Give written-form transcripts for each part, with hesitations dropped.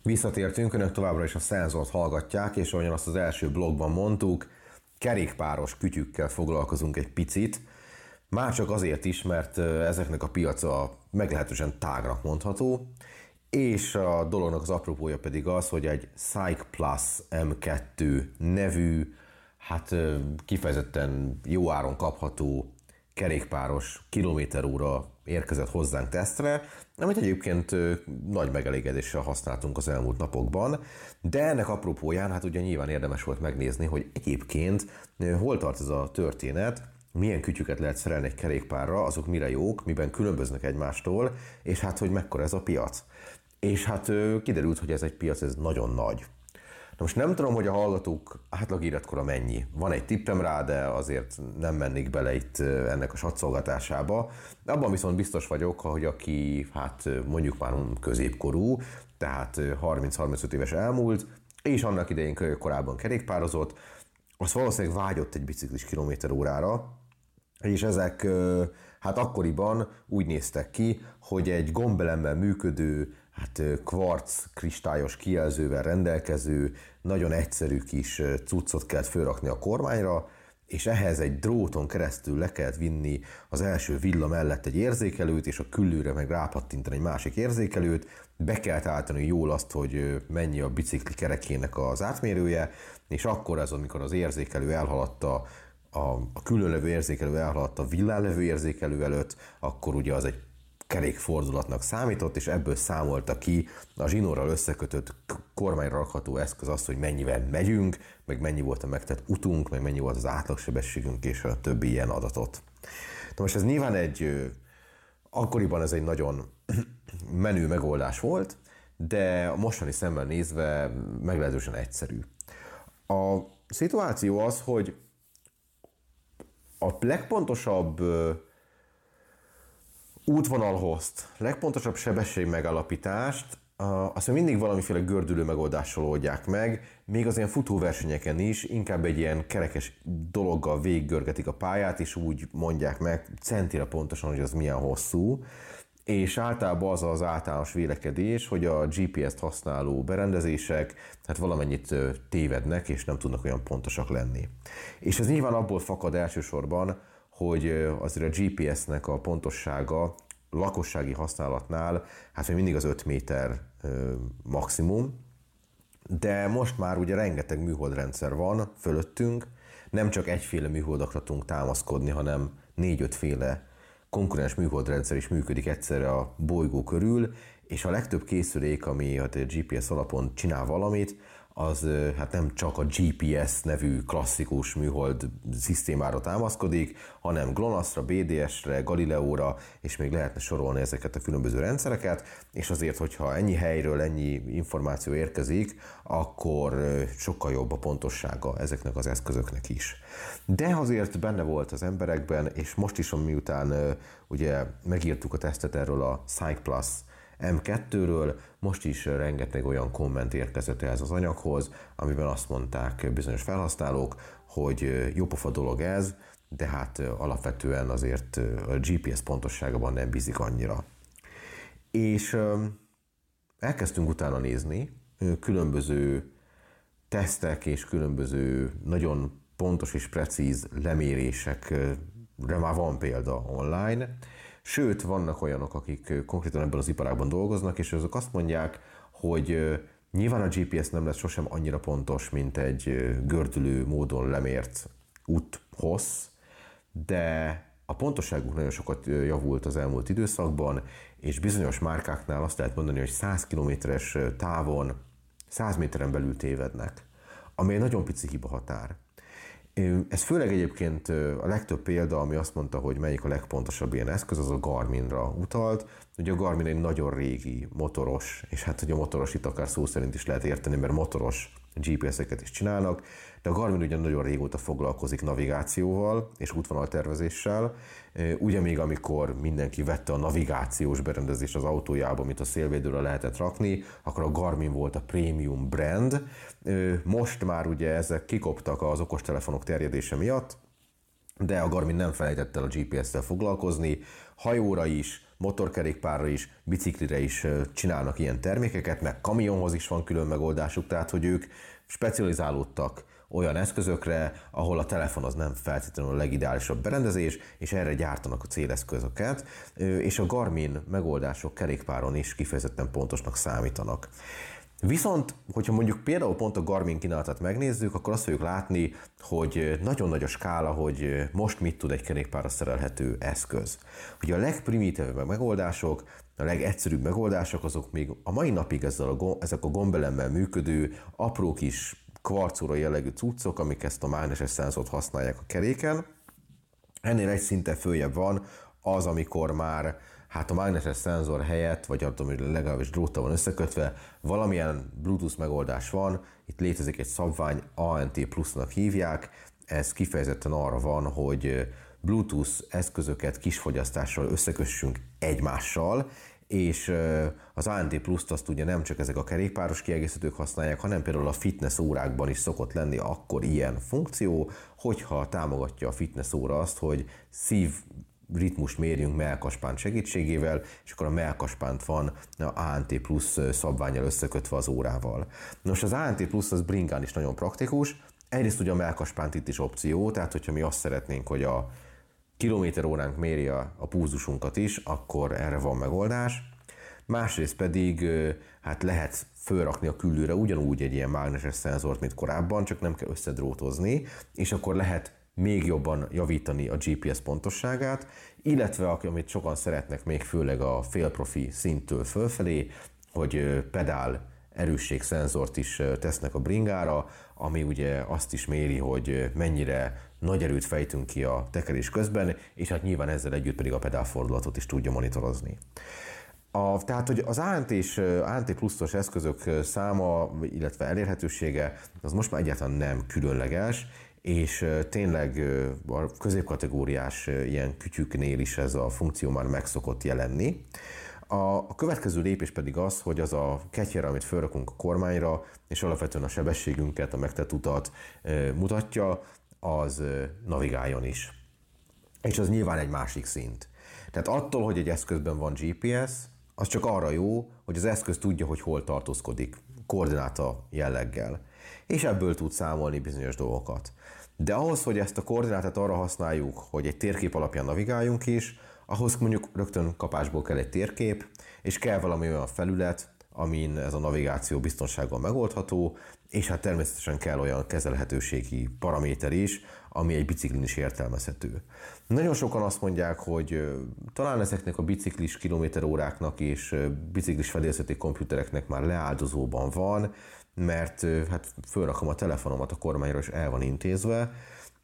Visszatértünk, önök továbbra is a szenzort hallgatják, és ahogyan azt az első blogban mondtuk, kerékpáros kütyükkel foglalkozunk egy picit. Már csak azért is, mert ezeknek a piaca meglehetősen tágnak mondható, és a dolognak az apropója pedig az, hogy egy Cycplus M2 nevű, kifejezetten jó áron kapható kerékpáros kilométeróra érkezett hozzánk tesztre, amit egyébként nagy megelégedéssel használtunk az elmúlt napokban, de ennek apropóján ugye nyilván érdemes volt megnézni, hogy egyébként hol tart ez a történet, milyen kütyüket lehet szerelni egy kerékpárra, azok mire jók, miben különböznek egymástól, és hogy mekkora ez a piac. És kiderült, hogy ez egy piac, ez nagyon nagy. Na most nem tudom, hogy a hallgatók átlag életkora mennyi. Van egy tippem rá, de azért nem mennék bele itt ennek a satszolgatásába. Abban viszont biztos vagyok, hogy aki mondjuk már középkorú, tehát 30-35 éves elmúlt, és annak idején korábban kerékpározott, az valószínűleg vágyott egy biciklis kilométerórára, és ezek akkoriban úgy néztek ki, hogy egy gombelemmel működő, kvarc kristályos kijelzővel rendelkező, nagyon egyszerű kis cuccot kellett fölrakni a kormányra, és ehhez egy dróton keresztül le kellett vinni az első villa mellett egy érzékelőt, és a küllőre meg rápattintani egy másik érzékelőt, be kellett állítani jól azt, hogy mennyi a bicikli kerekének az átmérője, és akkor az, amikor az érzékelő elhaladta, a külön levő érzékelő elhaladt a villán levő érzékelő előtt, akkor ugye az egy kerékfordulatnak számított, és ebből számolta ki a zsinórral összekötött kormányra rakható eszköz azt, hogy mennyivel megyünk, meg mennyi volt a megtett utunk, meg mennyi volt az átlagsebességünk, és a többi ilyen adatot. Na most ez nyilván akkoriban ez egy nagyon menő megoldás volt, de a mostani szemmel nézve meglehetősen egyszerű. A szituáció az, hogy a legpontosabb útvonalhozt, legpontosabb sebességmegállapítást azt mindig valamiféle gördülő megoldással oldják meg, még az ilyen futóversenyeken is inkább egy ilyen kerekes dologgal végiggörgetik a pályát, és úgy mondják meg centire pontosan, hogy az milyen hosszú, és általában az az általános vélekedés, hogy a GPS-t használó berendezések valamennyit tévednek, és nem tudnak olyan pontosak lenni. És ez nyilván abból fakad elsősorban, hogy azért a GPS-nek a pontossága lakossági használatnál még mindig az 5 méter maximum, de most már ugye rengeteg műholdrendszer van fölöttünk, nem csak egyféle műholdakra tudunk támaszkodni, hanem 4-5 féle konkurens műholdrendszer is működik egyszerre a bolygó körül, és a legtöbb készülék, ami a GPS alapon csinál valamit, az nem csak a GPS nevű klasszikus műhold szisztémára támaszkodik, hanem GLONASS-ra, BDS-re, Galileóra, és még lehetne sorolni ezeket a különböző rendszereket, és azért, hogyha ennyi helyről ennyi információ érkezik, akkor sokkal jobb a pontossága ezeknek az eszközöknek is. De azért benne volt az emberekben, és most is, miután ugye megírtuk a tesztet erről a Cycplus M2-ről, most is rengeteg olyan komment érkezett ehhez az anyaghoz, amiben azt mondták bizonyos felhasználók, hogy jópofa dolog ez, de alapvetően azért a GPS pontosságában nem bízik annyira. És elkezdtünk utána nézni, különböző tesztek és különböző nagyon pontos és precíz lemérésekre már van példa online, sőt, vannak olyanok, akik konkrétan ebben az iparágban dolgoznak, és azok azt mondják, hogy nyilván a GPS nem lesz sosem annyira pontos, mint egy gördülő módon lemért úthossz, de a pontosságuk nagyon sokat javult az elmúlt időszakban, és bizonyos márkáknál azt lehet mondani, hogy 100 kilométeres távon 100 méteren belül tévednek, ami egy nagyon pici hiba határ. Ez főleg egyébként a legtöbb példa, ami azt mondta, hogy melyik a legpontosabb ilyen eszköz, az a Garminra utalt. Ugye a Garmin egy nagyon régi motoros, és hogy a motoros itt akár szó szerint is lehet érteni, mert motoros GPS-eket is csinálnak, de a Garmin ugye nagyon régóta foglalkozik navigációval és útvonaltervezéssel. Ugye még amikor mindenki vette a navigációs berendezést az autójába, amit a szélvédőre lehetett rakni, akkor a Garmin volt a prémium brand. Most már ugye ezek kikoptak az okostelefonok terjedése miatt, de a Garmin nem felejtett el a GPS-tel foglalkozni, hajóra is, motorkerékpárra is, biciklire is csinálnak ilyen termékeket, meg kamionhoz is van külön megoldásuk, tehát hogy ők specializálódtak olyan eszközökre, ahol a telefon az nem feltétlenül a legideálisabb berendezés, és erre gyártanak a céleszközöket, és a Garmin megoldások kerékpáron is kifejezetten pontosnak számítanak. Viszont, hogyha mondjuk például pont a Garmin kínálatát megnézzük, akkor azt fogjuk látni, hogy nagyon nagy a skála, hogy most mit tud egy kerékpárra szerelhető eszköz. Ugye a legprimitívebb megoldások, a legegyszerűbb megoldások azok még a mai napig ezek a gombelemmel működő, apró kis kvarcóra jellegű cuccok, amik ezt a mágneses szenzort használják a keréken. Ennél egy szinten följebb van az, amikor már a mágneses szenzor helyett, vagy nem tudom, hogy legalábbis dróttal van összekötve, valamilyen Bluetooth megoldás van, itt létezik egy szabvány, ANT Plus-nak hívják, ez kifejezetten arra van, hogy Bluetooth eszközöket kis fogyasztással összekössünk egymással, és az ANT Plus-t azt ugye nem csak ezek a kerékpáros kiegészítők használják, hanem például a fitness órákban is szokott lenni akkor ilyen funkció, hogyha támogatja a fitness óra azt, hogy ritmust mérjünk mellkaspánt segítségével, és akkor a mellkaspánt van a ANT Plus szabvánnyal összekötve az órával. Nos, az ANT Plus az bringán is nagyon praktikus. Egyrészt ugye a mellkaspánt itt is opció, tehát hogyha mi azt szeretnénk, hogy a kilométeróránk mérje a pulzusunkat is, akkor erre van megoldás. Másrészt pedig lehet fölrakni a küllőre ugyanúgy egy ilyen mágneses szenzort, mint korábban, csak nem kell összedrótozni, és akkor lehet még jobban javítani a GPS pontosságát, illetve amit sokan szeretnek még főleg a félprofi szinttől fölfelé, hogy pedál erősségszenzort is tesznek a bringára, ami ugye azt is méri, hogy mennyire nagy erőt fejtünk ki a tekerés közben, és hát nyilván ezzel együtt pedig a pedálfordulatot is tudja monitorozni. Tehát, hogy az ANT és ANT pluszos eszközök száma, illetve elérhetősége, az most már egyáltalán nem különleges, és tényleg a középkategóriás ilyen kütyüknél is ez a funkció már meg szokott jelenni. A következő lépés pedig az, hogy az a ketyere, amit felrakunk a kormányra, és alapvetően a sebességünket, a megtett utat mutatja, az navigáljon is. És az nyilván egy másik szint. Tehát attól, hogy egy eszközben van GPS, az csak arra jó, hogy az eszköz tudja, hogy hol tartózkodik, koordináta jelleggel. És ebből tud számolni bizonyos dolgokat. De ahhoz, hogy ezt a koordinátát arra használjuk, hogy egy térkép alapján navigáljunk is, ahhoz mondjuk rögtön kapásból kell egy térkép, és kell valami olyan felület, amin ez a navigáció biztonsággal megoldható, és hát természetesen kell olyan kezelhetőségi paraméter is, ami egy biciklin is értelmezhető. Nagyon sokan azt mondják, hogy talán ezeknek a biciklis kilométeróráknak és biciklis fedélzeti komputereknek már leáldozóban van, mert hát fölrakom a telefonomat a kormányra, és el van intézve,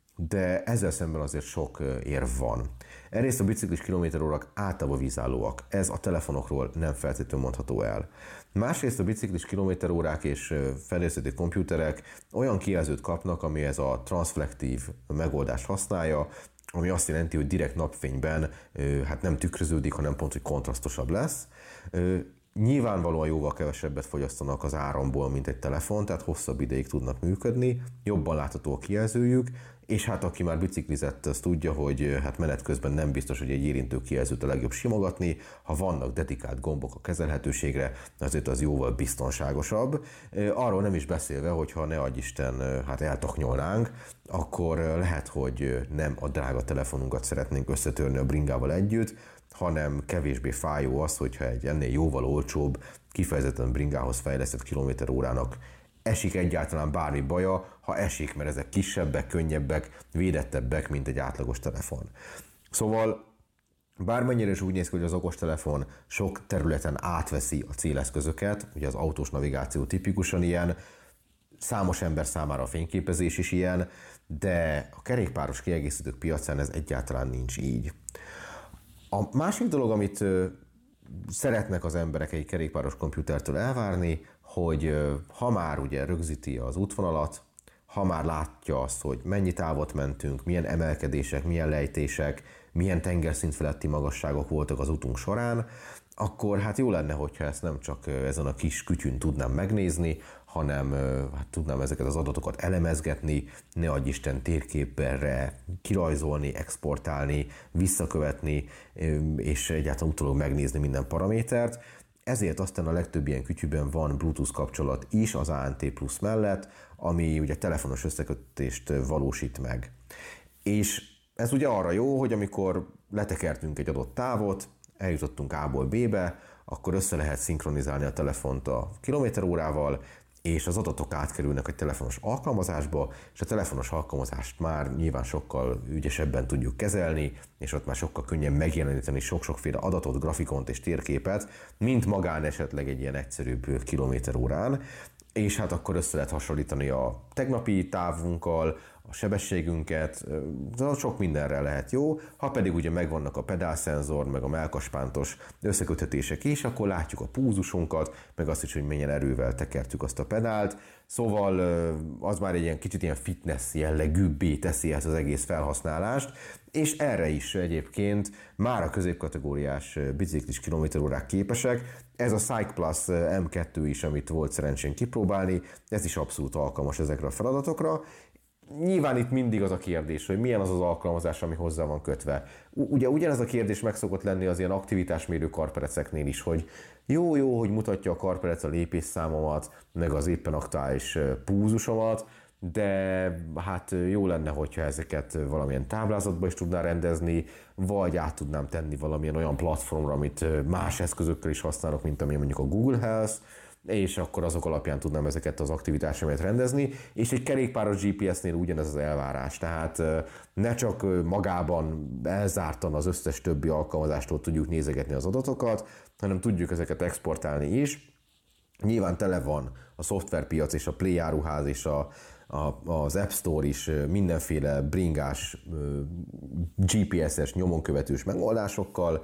de ezzel szemben azért sok érv van. Egyrészt a biciklis kilométerórák általában vízállóak, ez a telefonokról nem feltétlenül mondható el. Másrészt a biciklis kilométerórák és fedélzeti komputerek olyan kijelzőt kapnak, ami ez a transflektív megoldást használja, ami azt jelenti, hogy direkt napfényben hát nem tükröződik, hanem pont, hogy kontrasztosabb lesz. Nyilvánvalóan jóval kevesebbet fogyasztanak az áramból, mint egy telefon, tehát hosszabb ideig tudnak működni, jobban látható a kijelzőjük, és hát aki már biciklizett, az tudja, hogy hát menet közben nem biztos, hogy egy érintő kijelzőt a legjobb simogatni, ha vannak dedikált gombok a kezelhetőségre, azért az jóval biztonságosabb. Arról nem is beszélve, hogyha ne adj Isten, hát eltaknyolnánk, akkor lehet, hogy nem a drága telefonunkat szeretnénk összetörni a bringával együtt, hanem kevésbé fájó az, hogyha egy ennél jóval olcsóbb, kifejezetten bringához fejlesztett kilométerórának esik egyáltalán bármi baja, ha esik, mert ezek kisebbek, könnyebbek, védettebbek, mint egy átlagos telefon. Szóval bármennyire is úgy néz ki, hogy az okostelefon sok területen átveszi a céleszközöket, ugye az autós navigáció tipikusan ilyen, számos ember számára a fényképezés is ilyen, de a kerékpáros kiegészítők piacán ez egyáltalán nincs így. A másik dolog, amit szeretnek az emberek egy kerékpáros komputertől elvárni, hogy ha már ugye rögzíti az útvonalat, ha már látja azt, hogy mennyi távot mentünk, milyen emelkedések, milyen lejtések, milyen tengerszint feletti magasságok voltak az utunk során, akkor hát jó lenne, hogyha ezt nem csak ezen a kis kütyűn tudnám megnézni, hanem hát tudnám ezeket az adatokat elemezgetni, ne adj Isten térképre kirajzolni, exportálni, visszakövetni, és egyáltalán utólag megnézni minden paramétert. Ezért aztán a legtöbb ilyen kütyűben van Bluetooth kapcsolat is az ANT Plus mellett, ami ugye telefonos összekötést valósít meg. És ez ugye arra jó, hogy amikor letekertünk egy adott távot, eljutottunk A-ból B-be, akkor össze lehet szinkronizálni a telefont a kilométerórával, és az adatok átkerülnek egy telefonos alkalmazásba, és a telefonos alkalmazást már nyilván sokkal ügyesebben tudjuk kezelni, és ott már sokkal könnyebb megjeleníteni sok-sokféle adatot, grafikont és térképet, mint magán esetleg egy ilyen egyszerűbb kilométerórán, és hát akkor össze lehet hasonlítani a tegnapi távunkkal, a sebességünket, sok mindenre lehet jó. Ha pedig ugye megvannak a pedálszenzor, meg a mellkaspántos összeköttetések is, akkor látjuk a púzusunkat, meg azt is, hogy milyen erővel tekertük azt a pedált. Szóval az már egy ilyen kicsit ilyen fitness jellegűbbé teszi ezt az egész felhasználást, és erre is egyébként már a középkategóriás biciklis kilométerórák képesek. Ez a Cycplus M2 is, amit volt szerencsén kipróbálni, ez is abszolút alkalmas ezekre a feladatokra. Nyilván itt mindig az a kérdés, hogy milyen az az alkalmazás, ami hozzá van kötve. Ugye ugyanez a kérdés meg szokott lenni az ilyen aktivitásmérő karpereceknél is, hogy jó, hogy mutatja a karperec a lépésszámomat, meg az éppen aktuális púzusomat, de hát jó lenne, hogyha ezeket valamilyen táblázatba is tudná rendezni, vagy át tudnám tenni valamilyen olyan platformra, amit más eszközökkel is használok, mint amilyen mondjuk a Google Health, és akkor azok alapján tudnám ezeket az aktivitásokat rendezni, és egy kerékpáros GPS-nél ugyanez az elvárás, tehát ne csak magában elzártan az összes többi alkalmazástól tudjuk nézegetni az adatokat, hanem tudjuk ezeket exportálni is. Nyilván tele van a szoftverpiac és a Play áruház és az App Store is mindenféle bringás GPS-es nyomonkövetős megoldásokkal.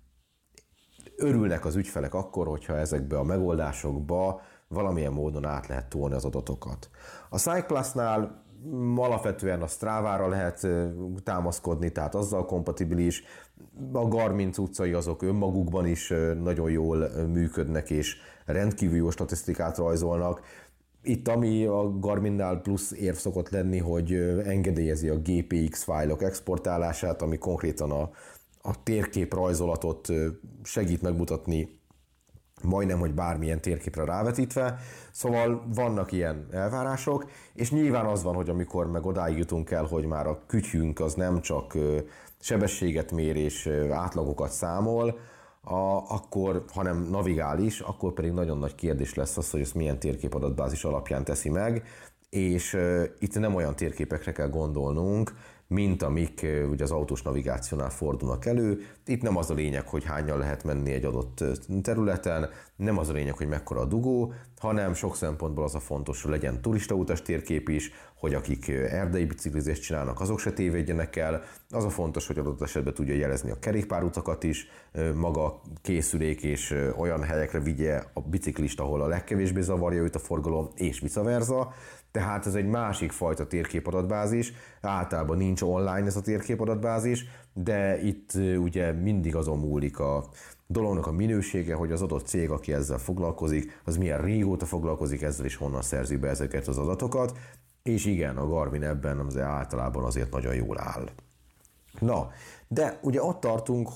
Örülnek az ügyfelek akkor, hogyha ezekbe a megoldásokba valamilyen módon át lehet tolni az adatokat. A Cycplusnál alapvetően a Strava-ra lehet támaszkodni, tehát azzal kompatibilis. A Garmin cuccai azok önmagukban is nagyon jól működnek, és rendkívül jó statisztikát rajzolnak. Itt ami a Garminnál plusz érv szokott lenni, hogy engedélyezi a GPX fájlok exportálását, ami konkrétan a térkép rajzolatot segít megmutatni majdnem, hogy bármilyen térképre rávetítve. Szóval vannak ilyen elvárások, és nyilván az van, hogy amikor meg odáig jutunk el, hogy már a kütyünk az nem csak sebességet mér és átlagokat számol, akkor, hanem navigál is, akkor pedig nagyon nagy kérdés lesz az, hogy ezt milyen térképadatbázis alapján teszi meg, és itt nem olyan térképekre kell gondolnunk, mint amik ugye az autós navigációnál fordulnak elő. Itt nem az a lényeg, hogy hányan lehet menni egy adott területen, nem az a lényeg, hogy mekkora a dugó, hanem sok szempontból az a fontos, hogy legyen turistautas térkép is, hogy akik erdei biciklizést csinálnak, azok se tévedjenek el. Az a fontos, hogy adott esetben tudja jelezni a kerékpárutakat is, maga készülék, és olyan helyekre vigye a biciklist, ahol a legkevésbé zavarja őt a forgalom, és vice versa. Tehát ez egy másik fajta térképadatbázis, általában nincs online ez a térképadatbázis, de itt ugye mindig azon múlik a dolognak a minősége, hogy az adott cég, aki ezzel foglalkozik, az milyen régóta foglalkozik ezzel, és honnan szerzi be ezeket az adatokat, és igen, a Garmin ebben azért általában azért nagyon jól áll. Na, de ugye ott tartunk,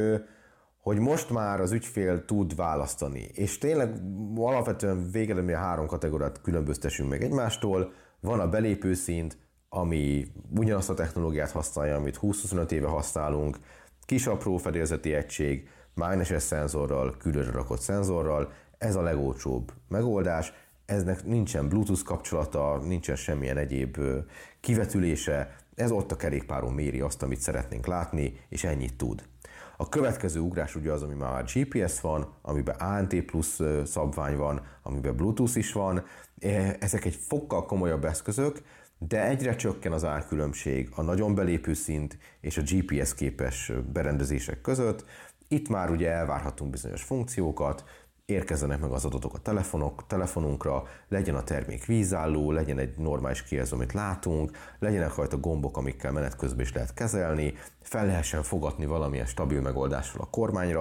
hogy most már az ügyfél tud választani, és tényleg alapvetően végeredményben 3 kategóriát különböztessünk meg egymástól. Van a belépőszint, ami ugyanazt a technológiát használja, amit 20-25 éve használunk, kis apró fedélzeti egység, mágneses szenzorral, különre rakott szenzorral, ez a legolcsóbb megoldás, eznek nincsen Bluetooth kapcsolata, nincsen semmilyen egyéb kivetülése, ez ott a kerékpáron méri azt, amit szeretnénk látni, és ennyit tud. A következő ugrás ugye az, ami már GPS van, amiben ANT plusz szabvány van, amiben Bluetooth is van. Ezek egy fokkal komolyabb eszközök, de egyre csökken az árkülönbség a nagyon belépő szint és a GPS képes berendezések között. Itt már ugye elvárhatunk bizonyos funkciókat, érkezzenek meg az adatok a telefonunkra, legyen a termék vízálló, legyen egy normális kijelző, amit látunk, legyenek rajta gombok, amikkel menet közben is lehet kezelni, fel lehessen fogadni valamilyen stabil megoldással a kormányra,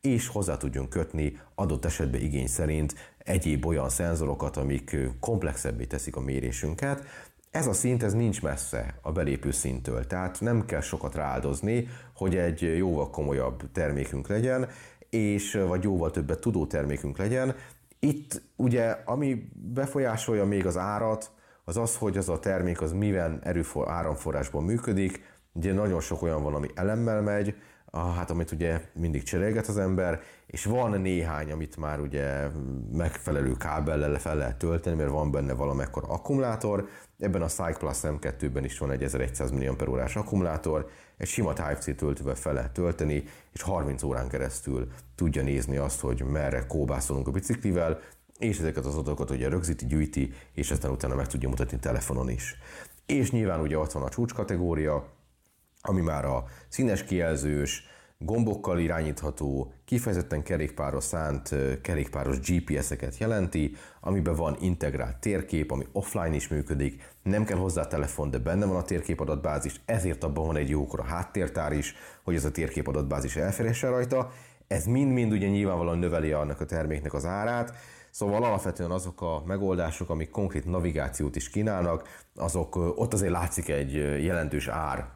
és hozzá tudjunk kötni adott esetben igény szerint egyéb olyan szenzorokat, amik komplexebbé teszik a mérésünket. Ez a szint, ez nincs messze a belépő szinttől, tehát nem kell sokat rááldozni, hogy egy jóval komolyabb termékünk legyen, vagy jóval többet tudó termékünk legyen. Itt ugye, ami befolyásolja még az árat, az az, hogy az a termék az milyen áramforrásból működik. Ugye nagyon sok olyan van, ami elemmel megy, hát amit ugye mindig cserélget az ember, és van néhány, amit már ugye megfelelő kábellel fel lehet tölteni, mert van benne valamekkora akkumulátor. Ebben a Cycplus M2-ben is van egy 1100 mAh akkumulátor, egy sima Type-C töltővel fel lehet tölteni, és 30 órán keresztül tudja nézni azt, hogy merre kóbászolunk a biciklivel, és ezeket az adatokat ugye rögzíti, gyűjti, és aztán utána meg tudja mutatni telefonon is. És nyilván ugye ott van a csúcskategória, ami már a színes kijelzős, gombokkal irányítható, kifejezetten kerékpárra szánt kerékpáros GPS-eket jelenti, amiben van integrált térkép, ami offline is működik, nem kell hozzá telefon, de benne van a térképadatbázis, ezért abban van egy jókora háttértár is, hogy ez a térképadatbázis elférhessen rajta. Ez mind-mind ugye nyilvánvalóan növeli annak a terméknek az árát, szóval alapvetően azok a megoldások, amik konkrét navigációt is kínálnak, ott azért látszik egy jelentős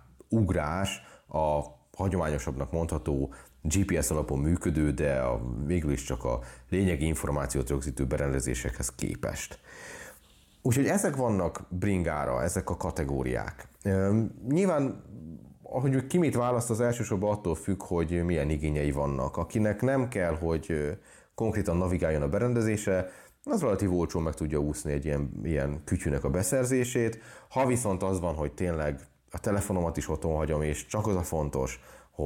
árugrás a hagyományosabbnak mondható GPS alapon működő, de végül is csak a lényegi információt rögzítő berendezésekhez képest. Úgyhogy ezek vannak bringára, ezek a kategóriák. Nyilván, ahogy ki mit választ, az elsősorban attól függ, hogy milyen igényei vannak. Akinek nem kell, hogy konkrétan navigáljon a berendezése, az relatív olcsón meg tudja úszni egy ilyen kütyűnek a beszerzését. Ha viszont az van, hogy tényleg a telefonomat is otthon hagyom, és csak az a fontos,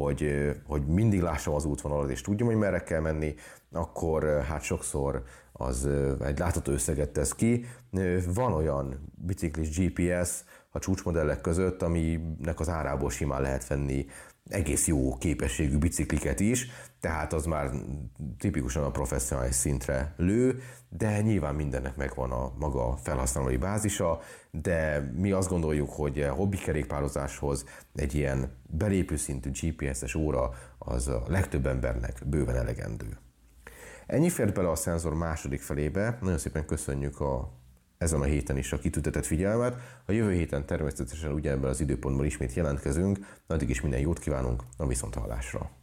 hogy mindig lássam az útvonalat, és tudjam, hogy merre kell menni, akkor hát sokszor az egy látható összeget tesz ki. Van olyan biciklis GPS a csúcsmodellek között, aminek az árából simán lehet venni egész jó képességű bicikliket is, tehát az már tipikusan a professzionális szintre lő, de nyilván mindennek megvan a maga felhasználói bázisa, de mi azt gondoljuk, hogy a hobbi kerékpározáshoz egy ilyen belépő szintű GPS-es óra az a legtöbb embernek bőven elegendő. Ennyi fért bele a szenzor második felébe, nagyon szépen köszönjük ezen a héten is a kitüntetett figyelmet. A jövő héten természetesen ugyanebben az időpontban ismét jelentkezünk, addig is minden jót kívánunk, a viszonthallásra!